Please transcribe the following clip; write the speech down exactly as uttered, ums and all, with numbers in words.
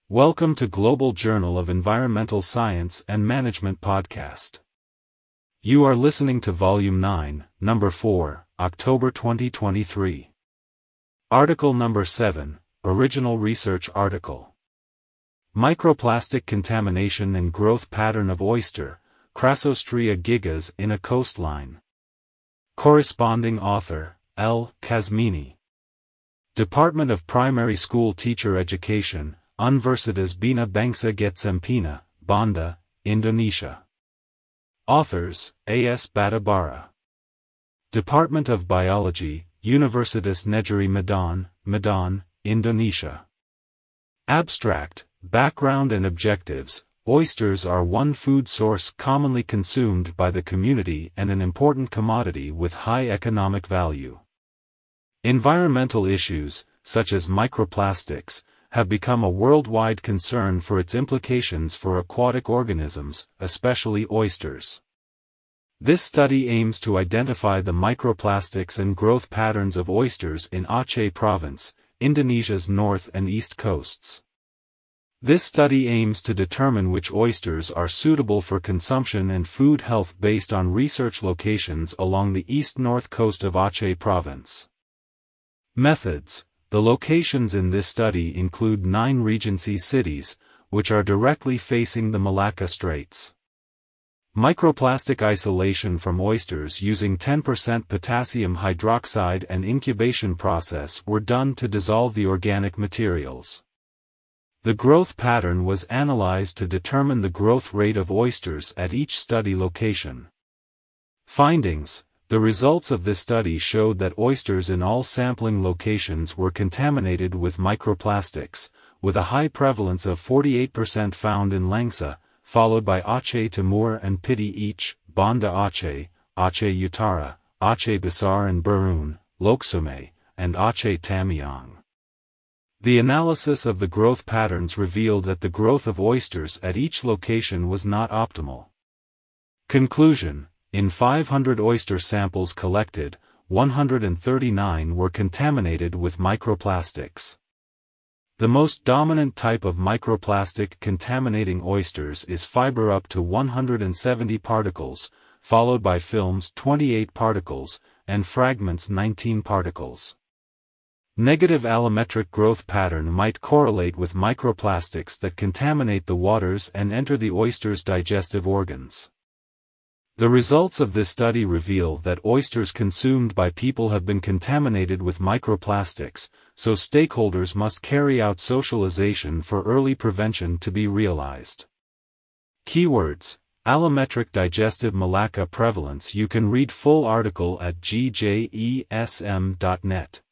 Welcome to Global Journal of Environmental Science and Management podcast. You are listening to Volume nine, Number four, October twenty twenty-three. Article Number seven, Original Research Article. Microplastic Contamination and Growth Pattern of Oyster, Crassostrea gigas in a Coastline. Corresponding author, L. Kazmini. Department of Primary School Teacher Education, Universitas Bina Bangsa Getsempina, Banda, Indonesia. Authors, A S Batubara. Department of Biology, Universitas Negeri Medan, Medan, Indonesia. Abstract, Background and Objectives. Oysters are one food source commonly consumed by the community and an important commodity with high economic value. Environmental issues, such as microplastics, have become a worldwide concern for its implications for aquatic organisms, especially oysters. This study aims to identify the microplastics and growth patterns of oysters in Aceh Province, Indonesia's north and east coasts. This study aims to determine which oysters are suitable for consumption and food health based on research locations along the east-north coast of Aceh Province. Methods. The locations in this study include nine Regency cities, which are directly facing the Malacca Straits. Microplastic isolation from oysters using ten percent potassium hydroxide and incubation process were done to dissolve the organic materials. The growth pattern was analyzed to determine the growth rate of oysters at each study location. Findings. The results of this study showed that oysters in all sampling locations were contaminated with microplastics, with a high prevalence of forty-eight percent found in Langsa, followed by Aceh Timur and Piti each, Banda Aceh, Aceh Utara, Aceh Besar and Berun, Loksume, and Aceh Tamiang. The analysis of the growth patterns revealed that the growth of oysters at each location was not optimal. Conclusion. In five hundred oyster samples collected, one hundred thirty-nine were contaminated with microplastics. The most dominant type of microplastic contaminating oysters is fiber up to one hundred seventy particles, followed by films twenty-eight particles, and fragments nineteen particles. Negative allometric growth pattern might correlate with microplastics that contaminate the waters and enter the oyster's digestive organs. The results of this study reveal that oysters consumed by people have been contaminated with microplastics, so stakeholders must carry out socialization for early prevention to be realized. Keywords: Allometric digestive Malacca prevalence. You can read full article at g j e s m dot net.